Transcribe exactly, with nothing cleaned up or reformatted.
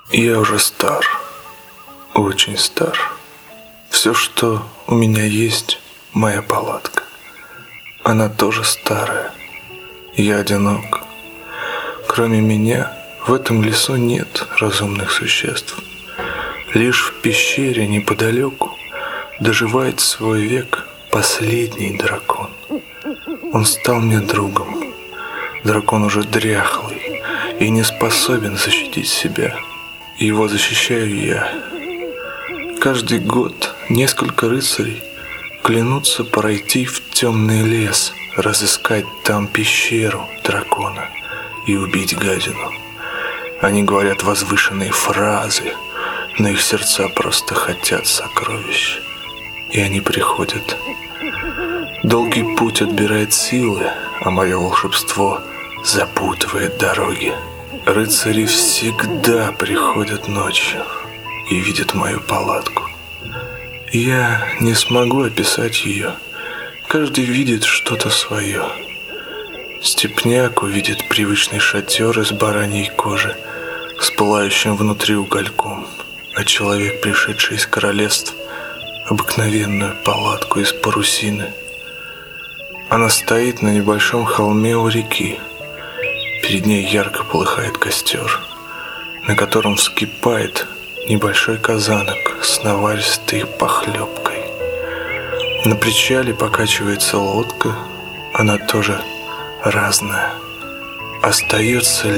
Я уже стар, очень стар. Все, что у меня есть, моя палатка. Она тоже старая. Я одинок. Кроме меня в этом лесу нет разумных существ. Лишь в пещере неподалеку доживает свой век последний дракон. Он стал мне другом. Дракон уже дряхлый и не способен защитить себя. Его защищаю я. Каждый год несколько рыцарей клянутся пройти в темный лес, разыскать там пещеру дракона и убить гадину. Они говорят возвышенные фразы, но их сердца просто хотят сокровищ. И они приходят. Долгий путь отбирает силы, а мое волшебство запутывает дороги. Рыцари всегда приходят ночью и видят мою палатку. Я не смогу описать ее. Каждый видит что-то свое. Степняк увидит привычный шатер из бараньей кожи с пылающим внутри угольком, а человек, пришедший из королевств, обыкновенную палатку из парусины. Она стоит на небольшом холме у реки. Перед ней ярко полыхает костер, на котором вскипает небольшой казанок с наваристой похлебкой. На причале покачивается лодка, она тоже разная. Остается